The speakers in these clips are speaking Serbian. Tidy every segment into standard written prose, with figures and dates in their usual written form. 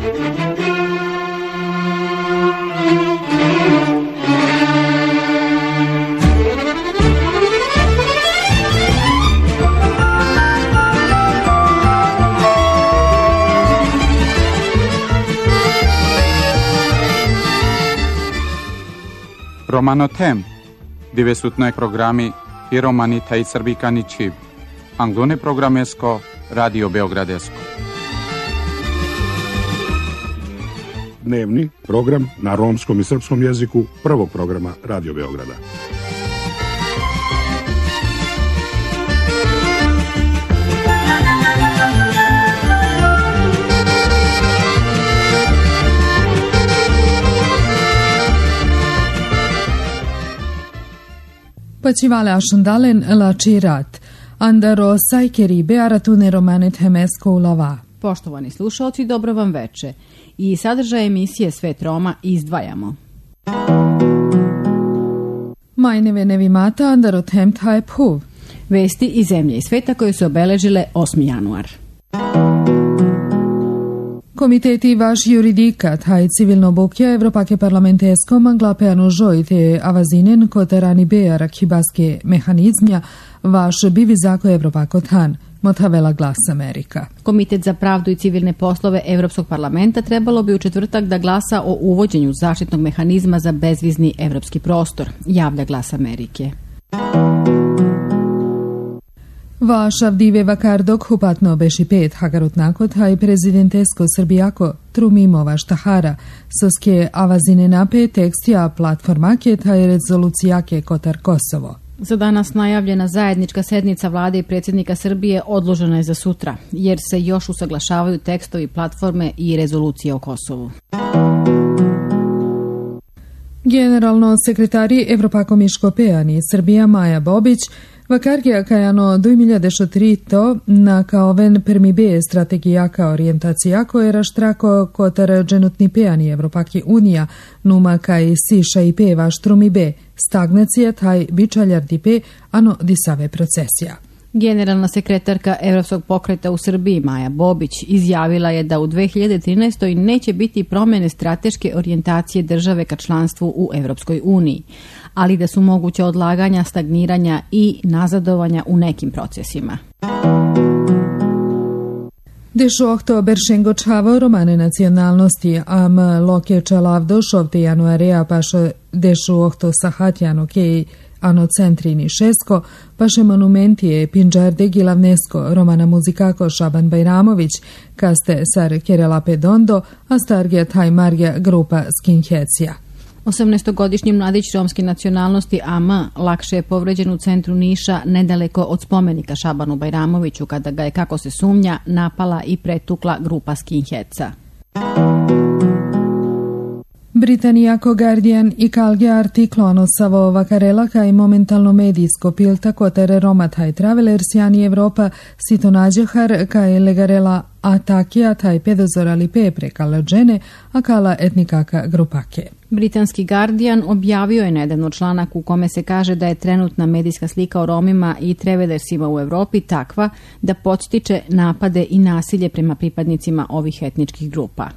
Romanotem, divesutnoj programi i romani taj srbikani čiv. Anglone programesko, Radio Beogradesko. Dnevni program na romskom i srpskom jeziku prvog programa Radio Beograda. Pacivale ašundalen lačirat, andaro sajkeri bearatune romanet hemesko ulava. Poštovani slušalci, dobro vam veče. I sadržaj emisije Svet Roma izdvajamo. Majneve nevimata andaro temt hae puv. Vesti iz zemlje i sveta koje su obeležile 8. januar. Komiteti vaš juridika, taj civilno bukja Evropake parlamentesko manglapeano žojite avazinen kotarani beara kibaske mehanizmja vaš bivi zako Evropako tan, motavela Glas Amerika. Komitet za pravdu i civilne poslove Evropskog parlamenta trebalo bi u četvrtak da glasa o uvođenju zaštitnog mehanizma za bezvizni evropski prostor, javlja Glas Amerike. Vašav dive vakardok hupatno beši pet hagarutnako taj prezidentesko srbijako trumimo vaš tahara, soske avazine nape tekstija platformake taj rezolucijake kotar Kosovo. Za danas najavljena zajednička sednica vlade i predsjednika Srbije odložena je za sutra, jer se još usaglašavaju tekstovi platforme i rezolucije o Kosovu. Generalno sekretari Evropakomiško pejani Srbija Maja Bobić vakargija kajano 2003 na kaoven permi B strategijaka orijentacijako era štrako kotar dženutni pejani Evropaki unija numa kaj siša i pe vaš trumi B stagnacija taj bičaljar di pe ano disave procesija. Generalna sekretarka Evropskog pokreta u Srbiji Maja Bobić izjavila je da u 2013. neće biti promjene strateške orijentacije države ka članstvu u Evropskoj uniji, ali da su moguće odlaganja, stagniranja i nazadovanja u nekim procesima. Dešu oktober šengočavo romane nacionalnosti, am loke čelavdo šovte januarea pašo dešu okto sahatjano kej ano centrini šesko, paše monumentije Pinđarde Gilavnesko, romana muzikako Šaban Bajramović, kaste sar Kerela Pedondo, a stargija taj margija grupa Skinhecija. 18-godišnji mladić romske nacionalnosti AM lakše je povređen u centru Niša nedaleko od spomenika Šabanu Bajramoviću kada ga je, kako se sumnja, napala i pretukla grupa skinheadsa. Britanijako Guardian i kalge artiklo anosavo vakarela kaj momentalno medijsko pilta kotere Roma taj travelersiani Evropa sito nađehar kaj legarela atakija taj pedozorali pe prekala džene, a kala etnikaka grupake. Britanski Guardian objavio je nedavno članak u kome se kaže da je trenutna medijska slika o Romima i travelersima u Evropi takva da podstiče napade i nasilje prema pripadnicima ovih etničkih grupa.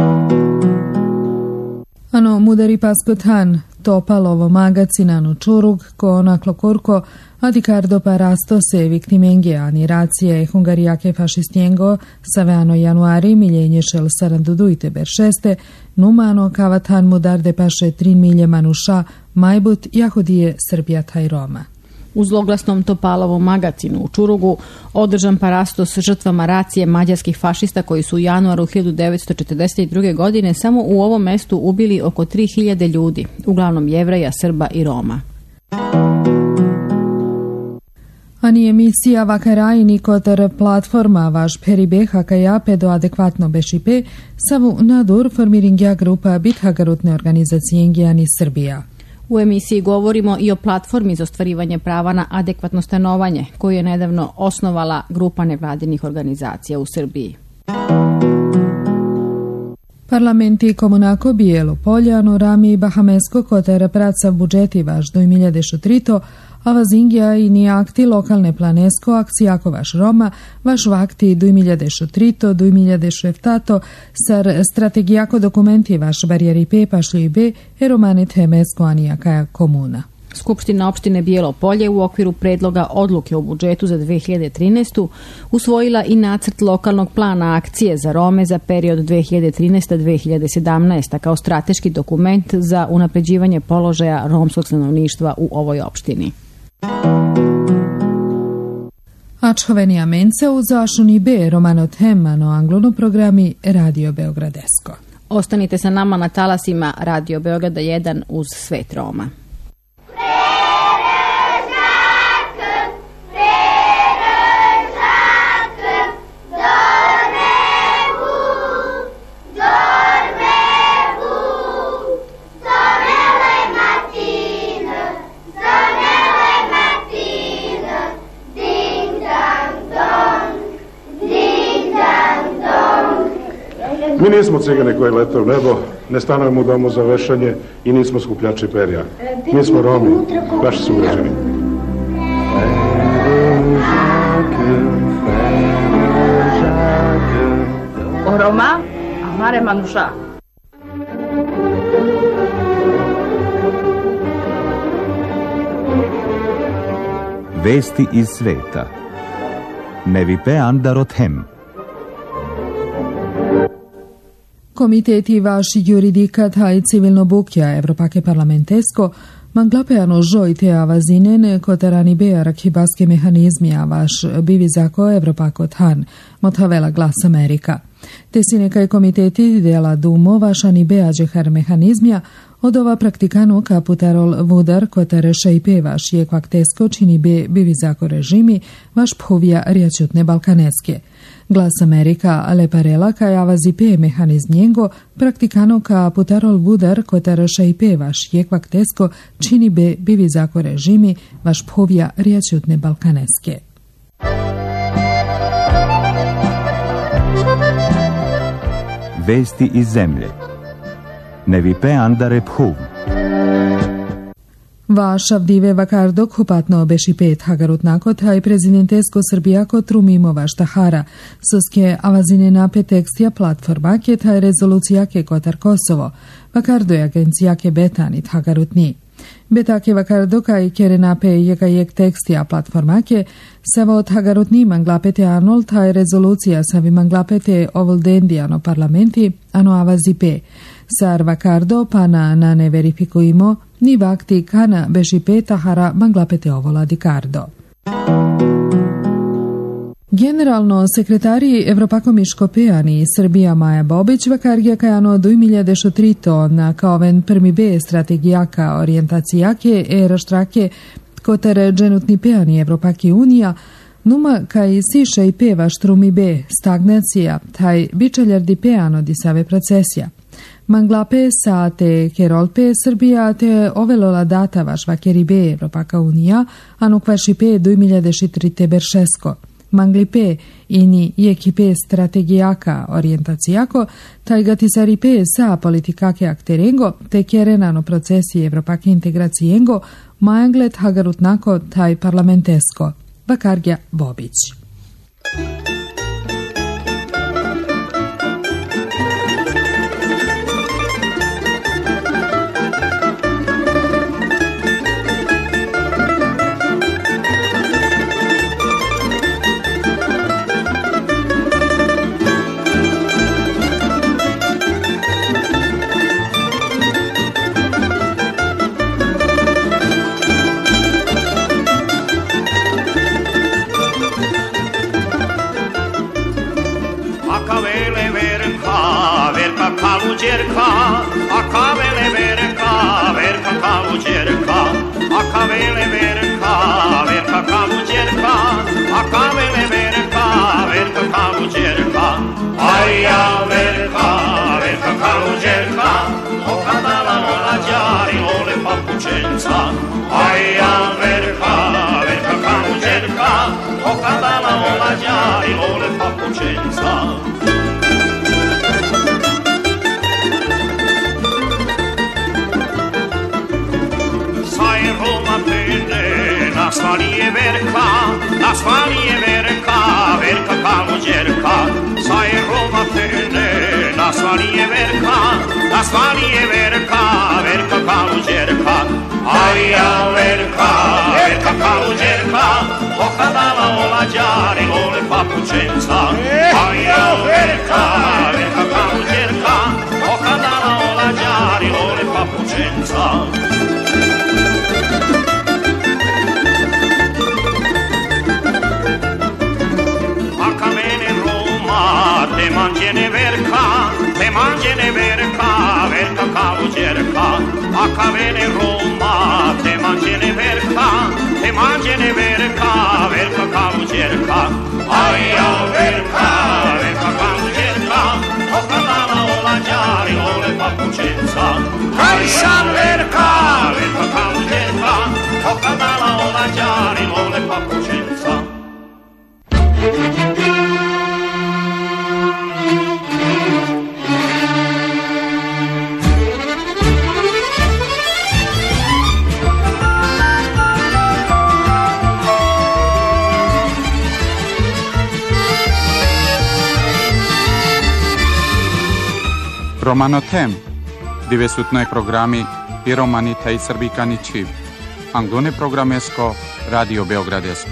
Ano mudari paskotan, topalovo magacinano čurug, ko onaklo kurko, adikardo parasto se viktimenge aniracije hungarijake fašistjengo, saveano januari miljenje šel sarandudujte beršeste, numano kavatan mudarde paše 3 milje manuša, majbut jahodije Srbija taj Roma. U zloglasnom Topalovom magacinu u Čurugu održan parasto s žrtvama racije mađarskih fašista koji su u januaru 1942. godine samo u ovom mestu ubili oko 3000 ljudi, uglavnom Jevreja, Srba i Roma. Ani emisija vakarajni kotar platforma vaš peribeha kajape do adekvatno bešipe savu nadur formiringja grupa bithagarutne organizacije ani Srbija. U emisiji govorimo i o platformi za ostvarivanje prava na adekvatno stanovanje, koju je nedavno osnovala grupa nevladinih organizacija u Srbiji. Parlamenti Komunako Bijelo Poljano, Rami i Bahamesko kotar praca budžeti vaš do 2003, Avazingja i niakti lokalne planesko akcijako vaš Roma, vaš vakti 2013-2017 sar strategijako dokumenti vaš barijeri P pašlji B e romani temesko anijaka komuna. Skupština opštine Bijelo Polje u okviru predloga odluke o budžetu za 2013. usvojila i nacrt lokalnog plana akcije za Rome za period 2013-2017. kao strateški dokument za unapređivanje položaja romskog stanovništva u ovoj opštini. Ačhovenija mence u zašuni B romano temano anglono programi Radio Beogradesko. Ostanite sa nama na talasima Radio Beograda 1 uz svet Roma. Mi nismo cigane koji lete u nebo, ne stanujemo u domu za vešanje i nismo skupljači perja. Mi smo Romi, vaši sugrađani. O Roma, amare manuša. Vesti iz sveta. Nevipe Andarothem. Komiteti vaši juridikat i civilno bukja Evropake parlamentesko manglapeano žojte avazinen kotarani bearak hibaske mehanizmija vaš bivizako Evropako than, motavela Glas Amerika. Te si nekaj komiteti dela dumo vašani beađehar mehanizmija od ova praktikano kaputarol vudar kotere šejpe vaš jekvaktesko čini be bivizako režimi vaš phovija rjačutne balkaneske. Glas Amerika aleparela kaj avazi pe mehanizm njengo praktikano kaputarol vudar kotere šejpe vaš jekvaktesko čini be bivizako režimi vaš phovija rjačutne balkaneske. Vesti iz zemlje. Nevipe Andare Phuv. Vaš Avdive Vakardo kupatno beši pet hagarutnako taj prezidentesko Srbijako trumimo vaš tahara. Soske avazine nape tekstija platformake taj rezolucijake kotar Kosovo. Vakardo je agencijake betanit hagarutni. Betake Vakardo kaj kere nape jekajek tekstija platformake savo od hagarutni manglapete anol taj rezolucija savi manglapete ovoldendijano parlamenti ano avazi pe. Sar Vakardo pana na ne verifikujimo ni vakti kana beši peta hara manglapete ovola di Kardo. Generalno sekretari Evropakomiško pejani Srbija Maja Bobić vakargija kajano 2013 na kaoven prmi B strategijaka orijentacijake raštrake kotere dženutni pejani Evropaki unija numa kaj siša i peva štrumi B stagnacija taj bičaljardi pejano di save procesija. Manglape sa te kerolpe Srbija te ovelola data vaš vakeri B Evropaka unija anu kvaši P 2003 beršesko. Manglipe ini jekipe strategijaka orijentacijako, taj gatisari P sa politikake akterengo, te kerenano procesi Evropake integracijengo, majanglet hagarutnako taj parlamentesko. Vakargja Bobić. Sai Roma pende je Verka, na svali je Verka, Verka kaluđerka. Aj ja Verka, Verka kaluđerka, okadala olađari lole papučenca. Aj ja Verka, Verka kaluđerka, okadala olađari lole papučenca. Te manđene Verka, Verka kaluđerka. A kavene Roma, te manđene Verka, Verka kaluđerka. Aj ja Verka, Verka kaluđerka, okadala olađari ole papučenca. Aj sam Verka, Verka kaluđerka, okadala olađari ole papučenca. Romano Tem, divesutnoj programi i romani taj srbikani čib. Angone programesko, Radio Beogradesko.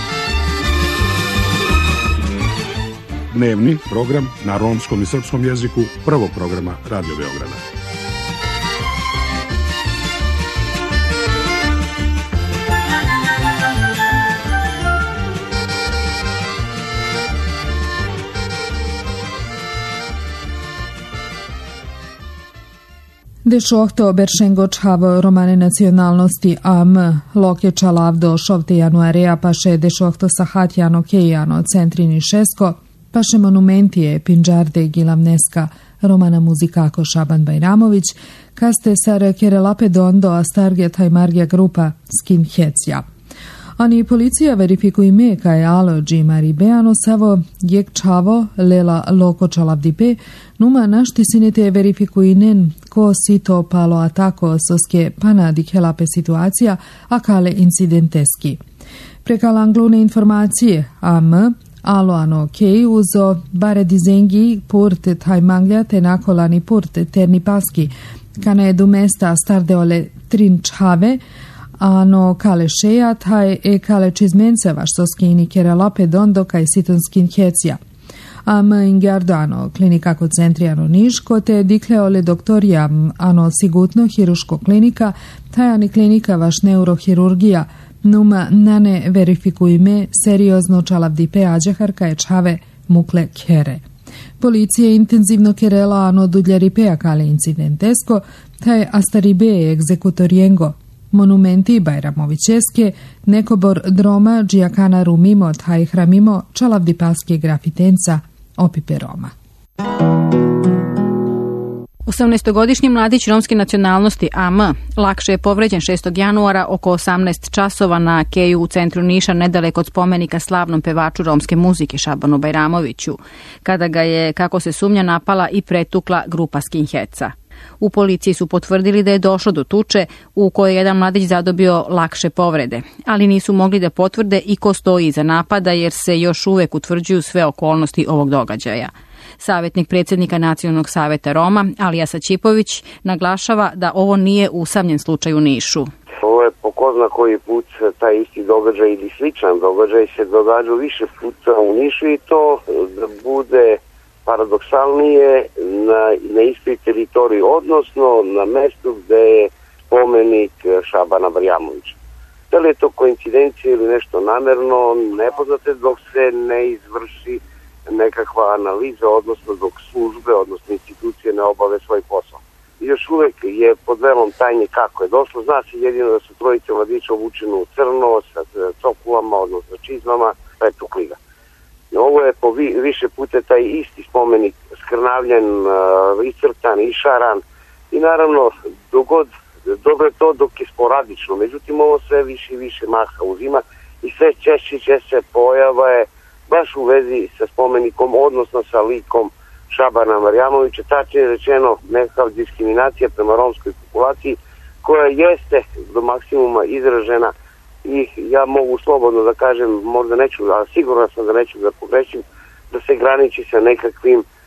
Dnevni program na romskom i srpskom jeziku prvog programa Radio Beograda. Dešohto Beršengo Čhavo romane nacionalnosti AM, Loke Čalavdo, Šovte Januarea, paše Dešohto Sahatjano Kejano, Centrini Šesko, paše Monumentije, Pinđarde Gilavneska, romana muzikako Šaban Bajramović, kaste sar Kerelape Dondo, Astarge Tajmargja grupa Skinhecja. Ani policija verifikuje me kaj alo Džimari Beano savo jek čavo lela loko čalavdipe, numa našti sinete verifikujinen ko sito palo atako soske pana dikhelape situacija, a kale incidenteski. Prekal anglone informacije, AM, alo ano kej uzo bare dizengi purt tajmangja te nakolani purt terni paski, kane du mesta stardeole trin čave, ano kale šeja, taj kale čizmenceva što skini Kerelape Dondo kaj siton skinhecja. Am ingerdo ano klinika kod centrijano Niško te dikleole doktorija ano sigutno hiruško klinika, taj ani klinika vaš neurohirurgija, numa nane verifikujme seriozno čalavdipe ađaharka je čave mukle kere. Policije intenzivno kerela ano dudljaripe kale incidentesko, taj astaribe egzekutorijengo. Monumenti Bajramovićeske, nekobor droma džijakana rumimo taj hramimo čalavdipaske grafitenca opipe Roma. 18-godišnji mladić romske nacionalnosti AM lakše je povređen 6. januara oko 18 časova na keju u centru Niša nedaleko od spomenika slavnom pevaču romske muzike Šabanu Bajramoviću, kada ga je, kako se sumnja, napala i pretukla grupa skinheca. U policiji su potvrdili da je došlo do tuče u kojoj je jedan mladić zadobio lakše povrede, ali nisu mogli da potvrde i ko stoji iza napada jer se još uvek utvrđuju sve okolnosti ovog događaja. Savjetnik predsjednika Nacionalnog saveta Roma, Alija Sačipović, naglašava da ovo nije usamljen slučaj u Nišu. Ovo je po ko zna koji put taj isti događaj ili sličan događaj se događa više puta u Nišu i to da bude paradoksalnije na istoj teritoriji, odnosno na mestu gde je spomenik Šabana Bajramovića. Da li je to koincidencija ili nešto namerno, nepoznate dok se ne izvrši nekakva analiza, odnosno dok službe, odnosno institucije ne obave svoj posao. Još uvek je pod velom tajnje kako je došlo. Zna se jedino da su trojice mladića obučeni u crno, sa cokulama, odnosno čizmama, pretukli ga. Ovo je po više puta taj isti spomenik skrnavljen, iscrtan, išaran i naravno dobro je to dok je sporadično. Međutim, ovo sve više i više maha uzima i sve češće pojava je baš u vezi sa spomenikom, odnosno sa likom Šabana Bajramovića, tačnije rečeno nekakav diskriminacija prema romskoj populaciji koja jeste do maksimuma izražena i ja mogu slobodno da kažem, možda neću, ali sigurno sam da neću da pogrešim, da se graniči sa nekakvim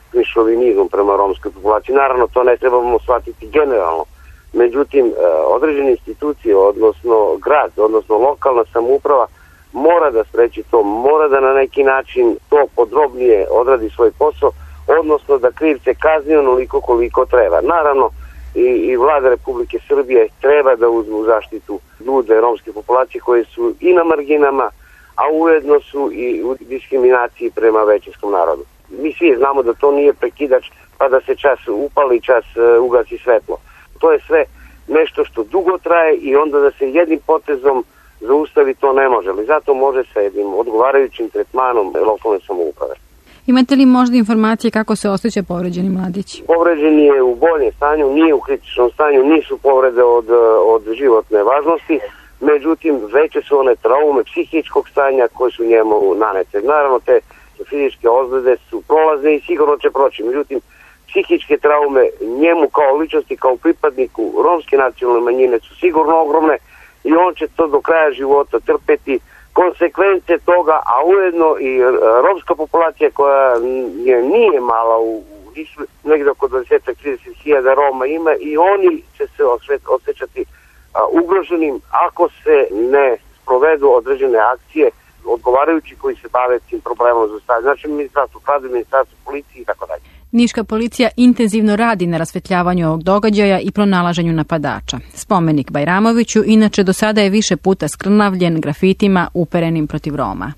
šovinizam prema romskoj populaciji. Naravno, to ne trebamo shvatiti generalno. Međutim, određene institucije, odnosno grad, odnosno lokalna samouprava mora da spreči to, mora da na neki način to podrobnije odradi svoj posao, odnosno da krivce kazni onoliko koliko treba. Naravno, i vlada Republike Srbije treba da uzme u zaštitu ljude romske populacije koje su i na marginama, a ujedno su i u diskriminaciji prema većinskom narodu. Mi svi znamo da to nije prekidač pa da se čas upali, čas ugasi svetlo. To je sve nešto što dugo traje i onda da se jednim potezom zaustavi to ne može, ali zato može sa jednim odgovarajućim tretmanom lokalne samouprave. Imate li možda informacije kako se osjeća povređeni mladić? Povređen je u boljem stanju, nije u kritičnom stanju, nisu povrede od životne važnosti, međutim veće su one traume psihičkog stanja koje su njemu nanete. Naravno te fizičke ozljede su prolazne i sigurno će proći, međutim psihičke traume njemu kao ličnosti, kao pripadniku romske nacionalne manjine su sigurno ogromne i on će to do kraja života trpeti konsekvence toga, a ujedno i romska populacija koja nije mala, negdje oko 20-30.000 Roma ima i oni će se osjećati ugroženim ako se ne sprovedu određene akcije odgovarajući koji se bave tim problemom za stavljanje. Znači Ministarstvo pravde, Ministarstvo policije i tako dalje. Niška policija intenzivno radi na rasvetljavanju ovog događaja i pronalaženju napadača. Spomenik Bajramoviću inače do sada je više puta skrnavljen grafitima uperenim protiv Roma.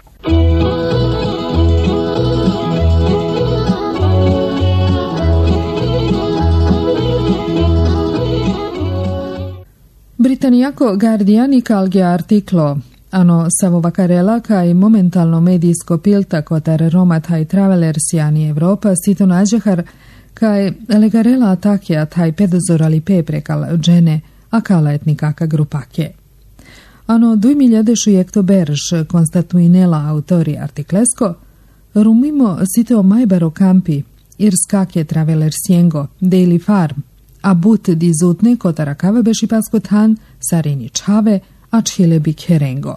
Britanijako Guardian i calge artiklo ano savovakarela kaj momentalno medijsko pilta kotar Roma taj travelersiani Evropa sito nađehar kaj legarela atakja taj pedozorali prekal džene a kala etnikaka grupake. Ano 2006 berž konstatuinela autori artiklesko rumimo sito majbaro kampi irskake travelersiengo Daily Farm a but dizutne kotara kave bešipasko tan sarini čave a čile bi kerengo.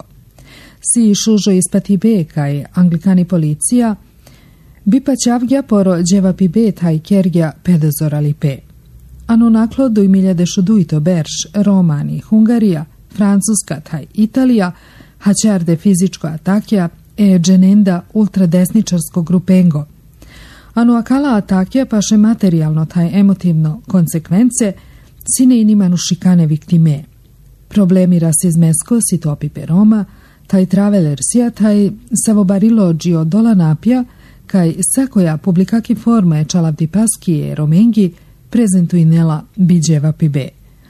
Si šužo ispati be kaj anglikani policija bi pa čavgja poro dževapi be taj kergja pedozorali pe. Ano naklo 2006 berž Romani, Hungarija, Francuska taj Italija hačarde fizičko atakja e dženenda ultradesničarsko grupengo. Ano akala atakja paše materijalno taj emotivno konsekvence sine inimanu šikane viktime. Problemi rasizmesko si topi pe Roma, taj travelersija, taj savobarilo džio dola napja, kaj sakoja publikaki forme čalavdi paskije romengi prezentuinela biđeva pibe.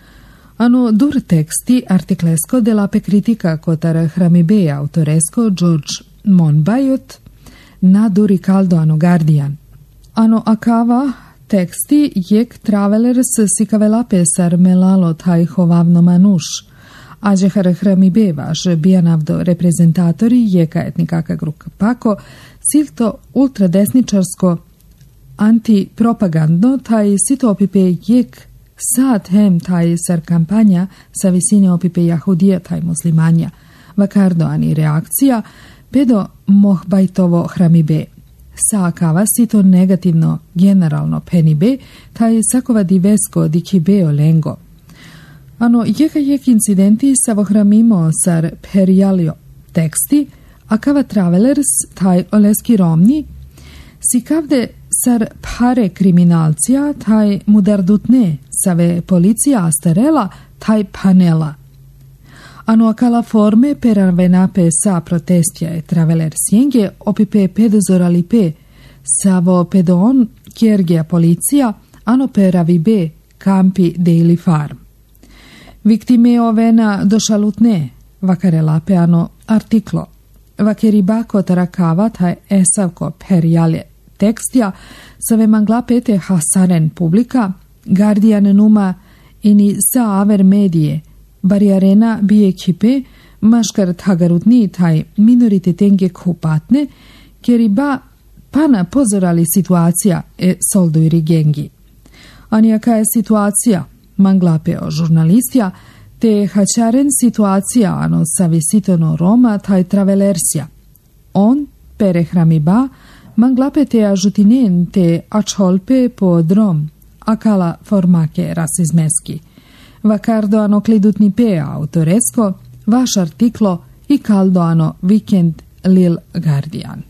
Ano dur teksti artiklesko delape kritika kotar hramibe autoresko George Monbiot na duri caldo ano Guardian. Ano akava teksti jek travelers sikavelape sar melalo taj hovavno manuš, a džehar hramibe vaš bijanavdo reprezentatori jeka etnikaka grupako silto ultradesničarsko antipropagandno taj sito opipe jek sad hem taj sar kampanja sa visine opipe jahudija taj muslimanja vakardo ani reakcija pedo mohbajtovo hramibe. Sa akava sito negativno generalno penibe taj sakova divesko dikibeo lengo. Ano jek incidenti sa vohramimo sar perijalio teksti, akava travelers taj oleski romni, si kavde sar pare kriminalcija taj mudardutne save policija astarela taj panela. Ano akala forme per arvenape sa protestja e travelersienge opipe pedozoralipe savo pedon kjergea policija ano per avibe campi Daily Farm. Viktime ovena došalutne vakarelape ano artiklo. Vakeribako tarakava taj esavko perjale tekstja save mangla pete hasaren publika Guardian numa ini sa aver medije bariarena bi ekipe maškar tagarutni taj minorititenge kupatne keriba pana pozorali situacija e solduiri gengi. Anijaka je situacija manglapeo žurnalistja te hačaren situacija ano savisitono Roma taj travelersija. On perehramiba manglapete ajutinente acholpe podrom, acala formache rasizmeski. Vacardoano clidutnipe autoresco, vaš artiklo i caldoano vikend Lil Guardian.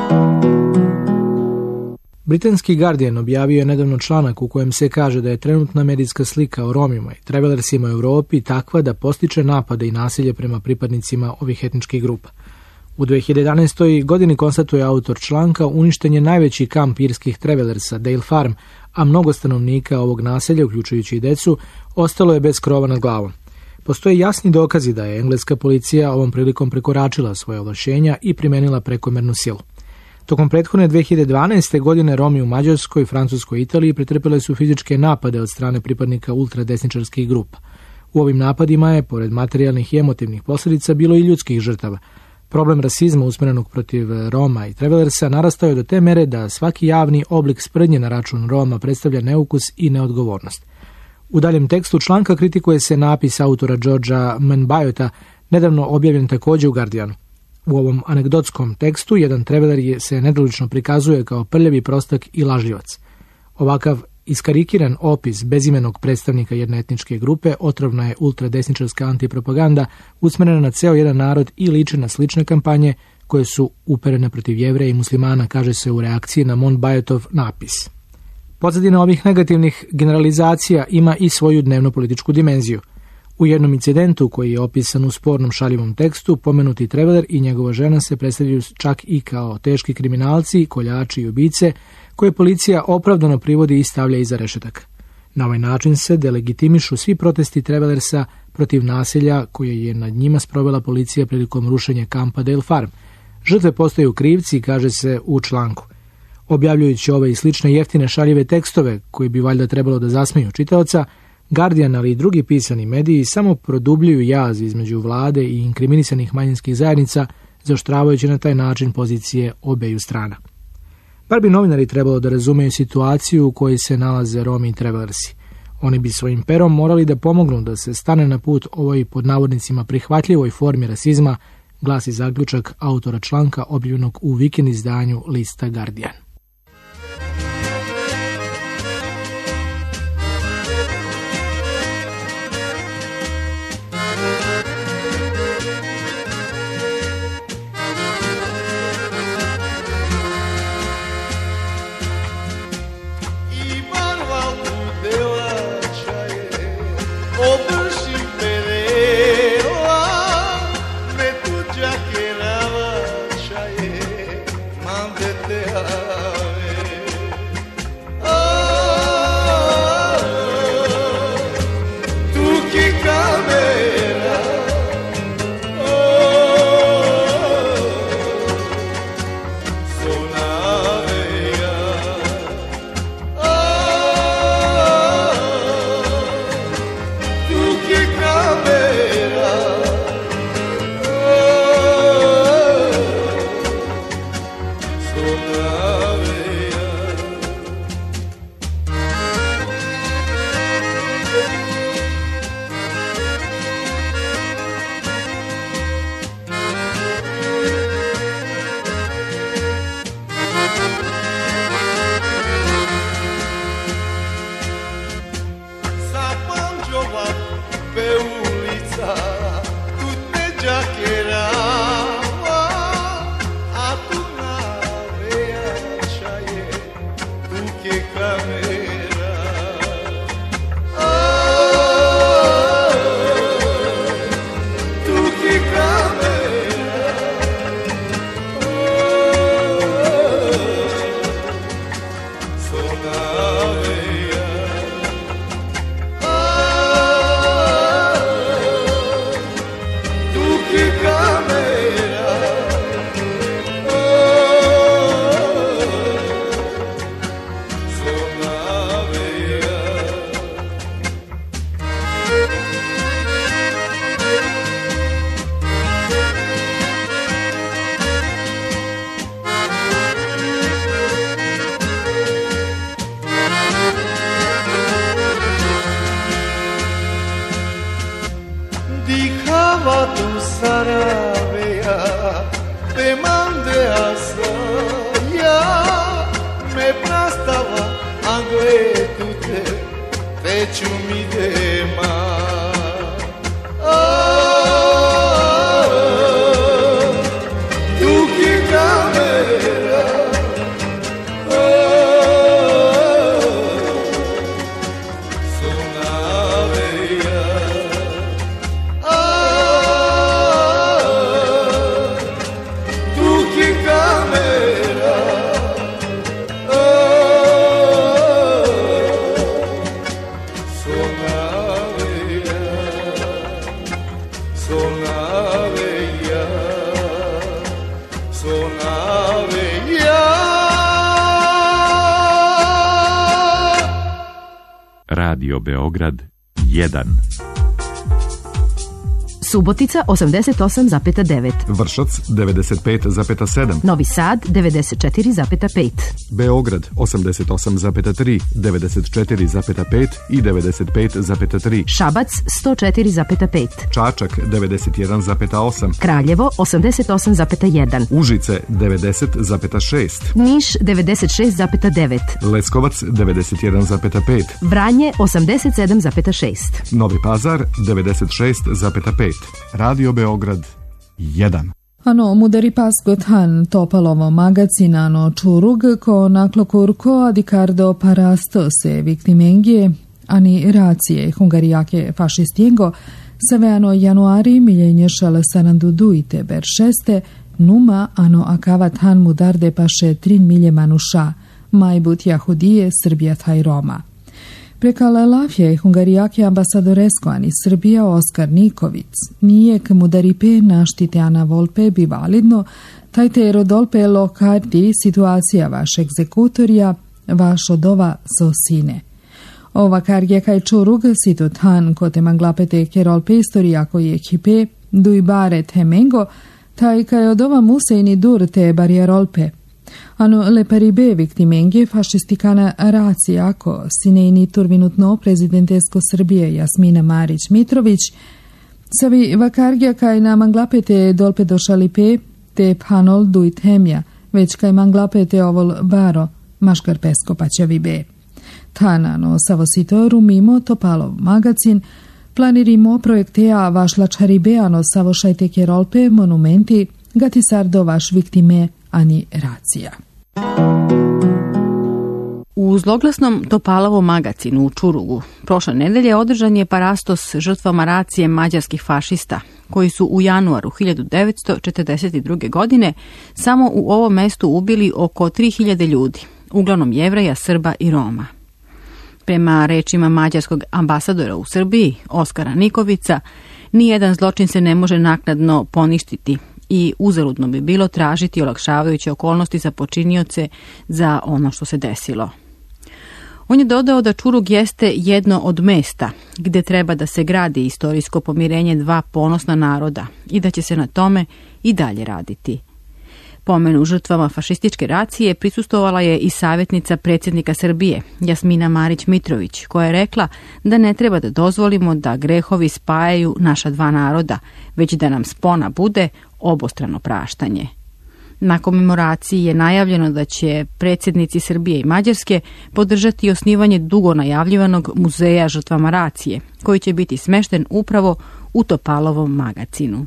Britanski Guardian objavio je nedavno članak u kojem se kaže da je trenutna medijska slika o Romima i travelersima u Europi takva da postiče napade i nasilje prema pripadnicima ovih etničkih grupa. U 2011. godini, konstatuje autor članka, uništen je najveći kamp irskih travelersa Dale Farm, a mnogo stanovnika ovog naselja, uključujući i decu, ostalo je bez krova nad glavom. Postoje jasni dokazi da je engleska policija ovom prilikom prekoračila svoje ovlašćenja i primenila prekomernu silu. Tokom prethodne 2012. godine Romi u Mađarskoj, Francuskoj i Italiji pretrpele su fizičke napade od strane pripadnika ultradesničarskih grupa. U ovim napadima je, pored materijalnih i emotivnih posljedica, bilo i ljudskih žrtava. Problem rasizma usmjerenog protiv Roma i travelersa narastao je do te mere da svaki javni oblik sprdnje na račun Roma predstavlja neukus i neodgovornost. U daljem tekstu članka kritikuje se napis autora Georgea Monbiota, nedavno objavljen također u Guardianu. U ovom anegdotskom tekstu jedan traveler se nedolično prikazuje kao prljavi prostak i lažljivac. Ovakav iskarikiran opis bezimenog predstavnika jedne etničke grupe otrovna je ultradesničarska antipropaganda usmjerena na ceo jedan narod i liče na slične kampanje koje su uperene protiv Jevreja i muslimana, kaže se u reakciji na Monbiotov napis. Pozadina ovih negativnih generalizacija ima i svoju dnevno-političku dimenziju. U jednom incidentu koji je opisan u spornom šaljivom tekstu, pomenuti traveler i njegova žena se predstavljaju čak i kao teški kriminalci, koljači i ubice, koje policija opravdano privodi i stavlja iza rešetaka. Na ovaj način se delegitimišu svi protesti travelersa protiv nasilja koje je nad njima sprovela policija prilikom rušenja kampa Dale Farm. Žrtve postaju krivci, kaže se u članku. Objavljujući ove i slične jeftine šaljive tekstove, koji bi valjda trebalo da zasmeju čitaoca, Guardian, ali i drugi pisani mediji samo produbljuju jaz između vlade i inkriminisanih manjinskih zajednica, zaoštravajući na taj način pozicije obeju strana. Bar bi novinari trebalo da razumeju situaciju u kojoj se nalaze Romi i travelersi. Oni bi svojim perom morali da pomognu da se stane na put ovoj pod navodnicima prihvatljivoj formi rasizma, glasi zaključak autora članka objavljenog u vikend izdanju lista Guardian. Sarabia, te mande a Saya. sreću mi dema. Radio Beograd 1. Subotica 88,9. Vršac 95,7. Novi Sad 94,5. Beograd 88,3, 94,5 i 95,3. Šabac 104,5. Čačak 91,8. Kraljevo 88,1. Užice 90,6. Niš 96,9. Leskovac 91,5. Vranje 87,6. Novi Pazar 96,5. Radio Beograd 1. Ano mudari paskot han Topalovo magacinano čurug ko naklokurko adikardo parasto se viktimengije ani racije hungarijake fašistiengo saveano januari miljenješal saranduduite beršeste numa ano akavat han mudarde paše 3 milje manuša majbut jahudije Srbija taj Roma. Prekala lafje hungarijake ambasadoresko ani Srbija Oskar Nikovic nijek mudaripe naštite Ana Volpe bi validno tajte rodolpe lokarti situacija vaš egzekutorija vaš odova sosine. Ova kargija kaj čurug situt han kote manglapete kerolpe istorija koji ekipe duj bare temengo taj kaj odova museini dur te barjerolpe. Ano le paribe viktimenge fašistikana racija ako sinejni turvinutno prezidentesko Srbije Jasmina Marić Mitrović savi vakargija kaj na manglapete dolpe došalipe te panol duj temja već kaj manglapete ovol baro maškar pesko paćavi be. Tanano savositoru mimo Topalov magazin planirimo projektea vašlačaribeano savošajte kerolpe monumenti gatisardo vaš viktime ani racija. U zloglasnom Topalovom magazinu u Čurugu prošle nedelje održan je parastos žrtvama racije mađarskih fašista, koji su u januaru 1942. godine samo u ovom mestu ubili oko 3000 ljudi, uglavnom Jevreja, Srba i Roma. Prema rečima mađarskog ambasadora u Srbiji, Oskara Nikovica, nijedan zločin se ne može naknadno poništiti i uzaludno bi bilo tražiti olakšavajuće okolnosti za počinioce za ono što se desilo. On je dodao da Čurug jeste jedno od mesta gdje treba da se gradi istorijsko pomirenje dva ponosna naroda i da će se na tome i dalje raditi. Pomenu žrtvama fašističke racije prisustvovala je i savjetnica predsjednika Srbije, Jasmina Marić Mitrović, koja je rekla da ne treba da dozvolimo da grehovi spajaju naša dva naroda, već da nam spona bude obostrano praštanje. Na komemoraciji je najavljeno da će predsjednici Srbije i Mađarske podržati osnivanje dugo najavljivanog muzeja žrtvama racije, koji će biti smešten upravo u Topalovom magazinu.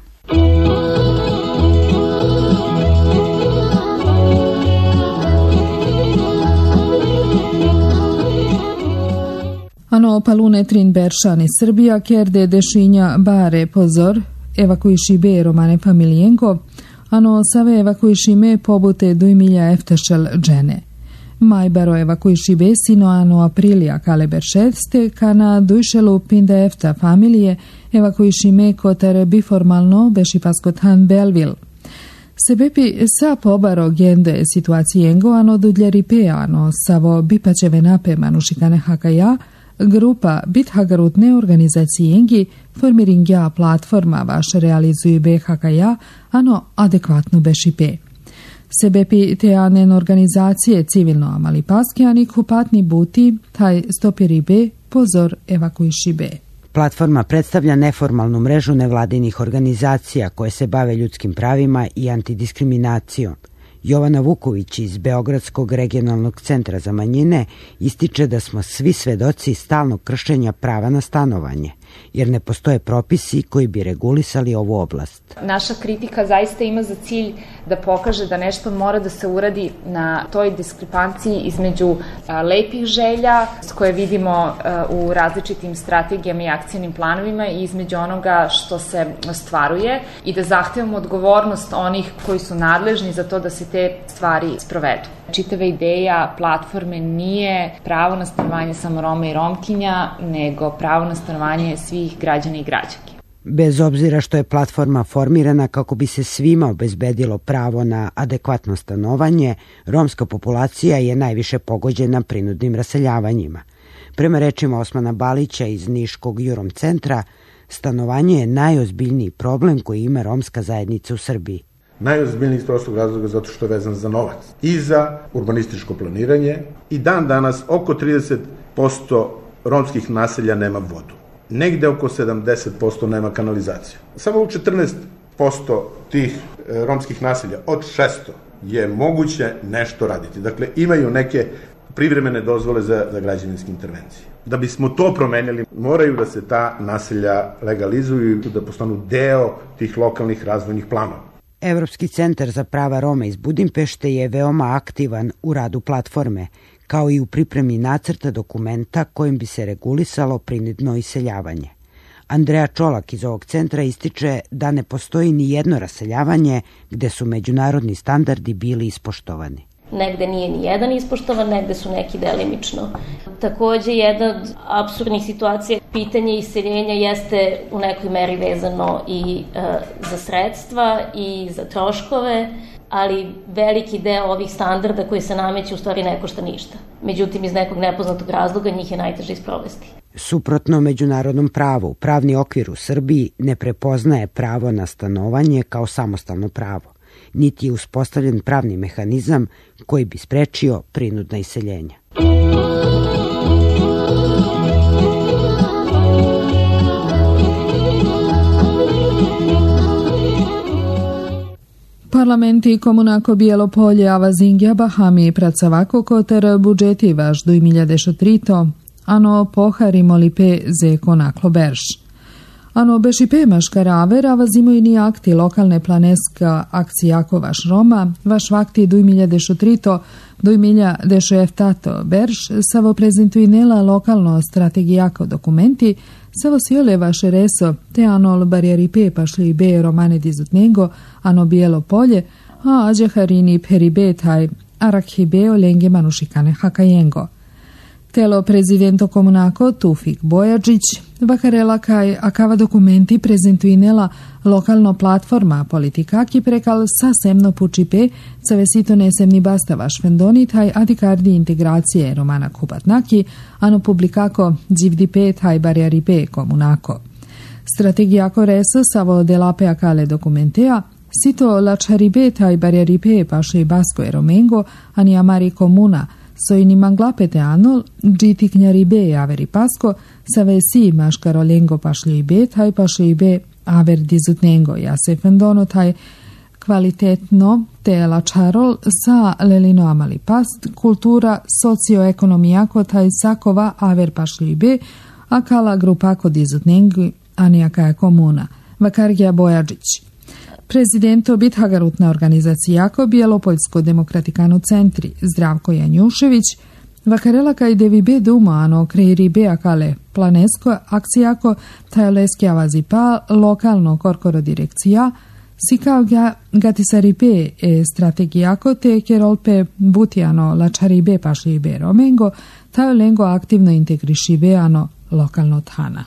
Ano palune trin beršani Srbija kerde dešinja bare pozor evakuiši be romane familijenko ano save evakuiši me pobute 2 milja eftašel džene. Majbaro evakuiši be sino ano aprilija kale beršeste kana dujšelu pinda efta familije evakuiši me kotar biformalno beši paskot han Belville. Sebepi sa pobaro gende situacijengo ano dudljeri pe ano savo bipačeve nape manušikane hakaja grupa bithagarutne organizacijengi formiringja platforma vaš realizuju BHKja, ano adekvatno bešipe. Sebepi te anen organizacije civilno amali paskijani kupatni buti, taj stopiri be, pozor evakuiši be. Platforma predstavlja neformalnu mrežu nevladinih organizacija koje se bave ljudskim pravima i antidiskriminacijom. Jovana Vuković iz Beogradskog regionalnog centra za manjine ističe da smo svi svedoci stalnog kršenja prava na stanovanje, jer ne postoje propisi koji bi regulisali ovu oblast. Naša kritika zaista ima za cilj da pokaže da nešto mora da se uradi na toj diskrepanciji između lepih želja koje vidimo u različitim strategijama i akcijnim planovima i između onoga što se ostvaruje i da zahtevamo odgovornost onih koji su nadležni za to da se te stvari sprovedu. Čitava ideja platforme nije pravo na stanovanje samo Roma i Romkinja, nego pravo na stanovanje svih građana i građanki. Bez obzira što je platforma formirana kako bi se svima obezbedilo pravo na adekvatno stanovanje, romska populacija je najviše pogođena prinudnim raseljavanjima. Prema rečima Osmana Balića iz Niškog Jurom centra, stanovanje je najozbiljniji problem koji ima romska zajednica u Srbiji. Najozbiljniji iz prostog razloga zato što je vezan za novac i za urbanističko planiranje i dan danas oko 30% romskih naselja nema vodu. Negde oko 70% nema kanalizaciju. Samo u 14% tih romskih naselja od 600 je moguće nešto raditi. Dakle, imaju neke privremene dozvole za građevinske intervencije. Da bismo to promenili, moraju da se ta naselja legalizuju i da postanu deo tih lokalnih razvojnih planova. Evropski centar za prava Roma iz Budimpešte je veoma aktivan u radu platforme, kao i u pripremi nacrta dokumenta kojim bi se regulisalo prinudno iseljavanje. Andreja Čolak iz ovog centra ističe da ne postoji ni jedno raseljavanje gde su međunarodni standardi bili ispoštovani. Negde nije ni jedan ispoštovan, negde su neki delimično. Takođe, jedna od apsurdnih situacija, pitanje iseljenja jeste u nekoj meri vezano i za sredstva i za troškove, ali veliki deo ovih standarda koji se nameće u stvari ne košta ništa. Međutim, iz nekog nepoznatog razloga njih je najteže isprovesti. Suprotno međunarodnom pravu, pravni okvir u Srbiji ne prepoznaje pravo na stanovanje kao samostalno pravo, niti je uspostavljen pravni mehanizam koji bi sprečio prinudna iseljenja. Parlamenti Komunako Bijelopolje, Avazingja, Bahami i Pracovako Kotar budžeti vaš 2023, ano poharimo li pe zeko naklo berš. Ano beši pe maškaraver, avazimo i ni akti lokalne planeska akcijako vaš Roma, vaš vakti 2023, 2027 berš, savo prezentuinela lokalno strategijako dokumenti, savo sjole vaše reso, te ano barijeri pe pašli be romane dizutnego, ano bijelo polje, a ađeharini peribetaj, arakhibeo lenge manušikane hakajengo. Telo prezidento Komunako Tufik Bojađić, vakarela kaj akava dokumenti prezentuinela lokalno platforma politikaki prekal sasemno pučipe, savesito nesemni basta vaš fendonitaj adikardi integracije romana kupatnaki, ano publikako dzivdipe taj barjaripe Komunako. Strategijako reso savo delape akale dokumentea, sito lačaribe taj barjaripe paše basko eromengo, ani amari komuna, sojini manglapete anol, džiti knjaribe averi pasko, savesi maškarolengo pašlibe, taj pašlibe aver dizutnengo, ja se fendono taj kvalitetno te lačarol sa lelino amali past, kultura socioekonomijako taj sakova aver pašlibe, a kala grupako dizutnengo, anijaka je komuna. Vakargija Bojađić. Prezidento Bithagarutna organizacijako Bijelopoljsko-demokratikano centri Zdravko Janjušević, vakarela kaj devibe dumano kreiribe akale planesko akcijako tajaleski avazipa lokalno korkoro direkcija, sikao gatisaribe strategijako te kerolpe butijano lačaribe pašlibe romengo, tajolengo aktivno integrišibe ano lokalno thana.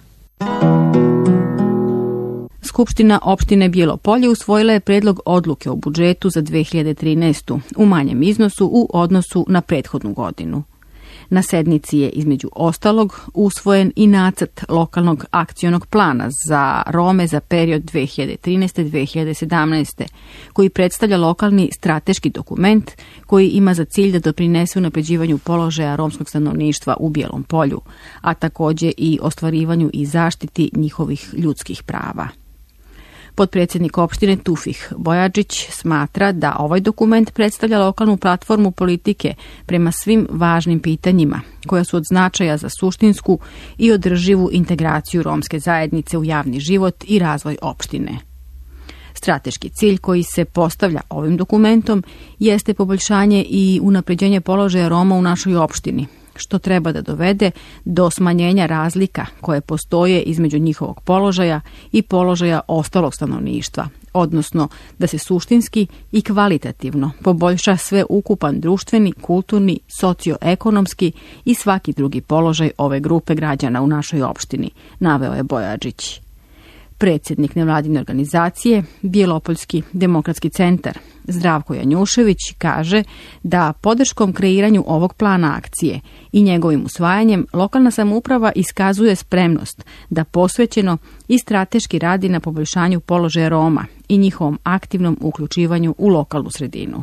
Skupština opštine Bijelopolje usvojila je predlog odluke o budžetu za 2013. u manjem iznosu u odnosu na prethodnu godinu. Na sednici je između ostalog usvojen i nacrt lokalnog akcionog plana za Rome za period 2013-2017. koji predstavlja lokalni strateški dokument koji ima za cilj da doprinese unapređivanju položaja romskog stanovništva u Bijelom Polju, a takođe i ostvarivanju i zaštiti njihovih ljudskih prava. Potpredsjednik opštine Tufih Bojačić smatra da ovaj dokument predstavlja lokalnu platformu politike prema svim važnim pitanjima, koja su od značaja za suštinsku i održivu integraciju romske zajednice u javni život i razvoj opštine. Strateški cilj koji se postavlja ovim dokumentom jeste poboljšanje i unapređenje položaja Roma u našoj opštini, što treba da dovede do smanjenja razlika koje postoje između njihovog položaja i položaja ostalog stanovništva, odnosno da se suštinski i kvalitativno poboljša sve ukupan društveni, kulturni, socioekonomski i svaki drugi položaj ove grupe građana u našoj opštini, naveo je Bojačić. Predsjednik nevladine organizacije Bijelopoljski demokratski centar Zdravko Janjušević kaže da podrškom kreiranju ovog plana akcije i njegovim usvajanjem lokalna samouprava iskazuje spremnost da posvećeno i strateški radi na poboljšanju položaja Roma i njihovom aktivnom uključivanju u lokalnu sredinu.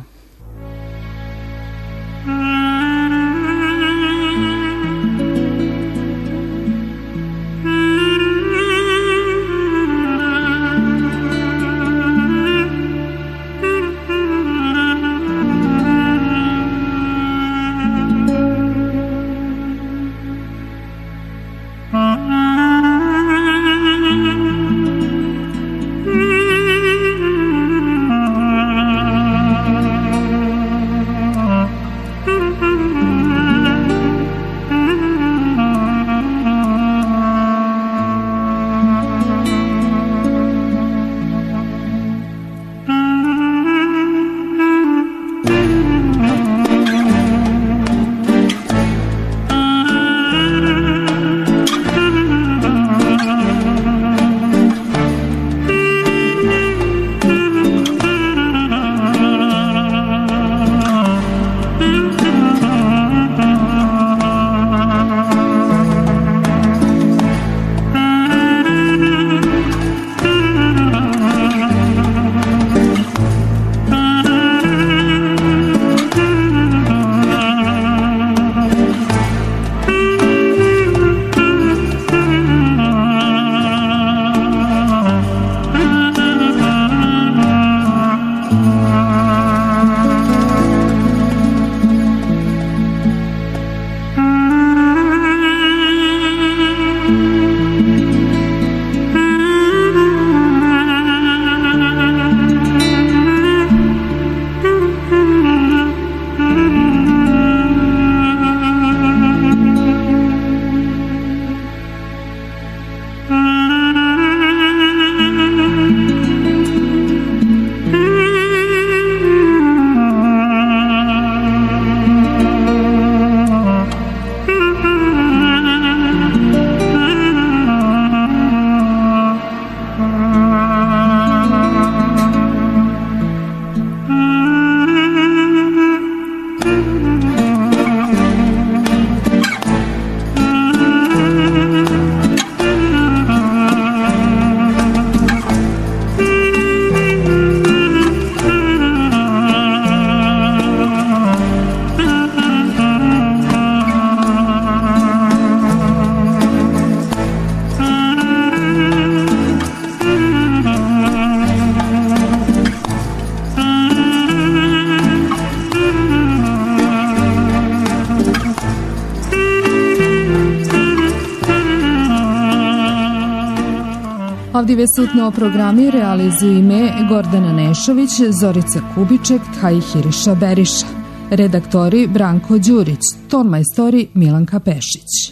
Avdive sutno programi realizuju ime Gordana Nešović, Zorica Kubiček, Hajhiriša Beriša. Redaktori Branko Đurić, tonmajstori Milanka Pešić.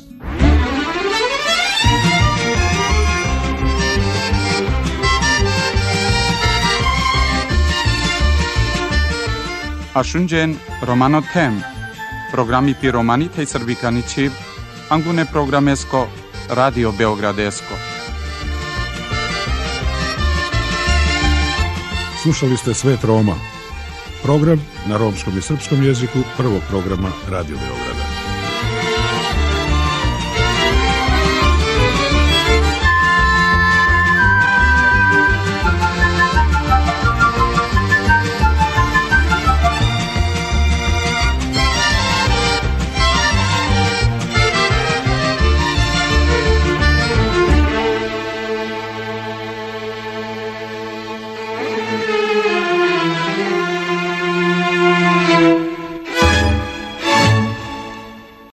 Ashunjen Romano Tem, programi Piromanite i Srbikanići, Angune programesko, Radio Beogradesko. Slušali ste Svet Roma, program na romskom i srpskom jeziku prvog programa Radio Beograda.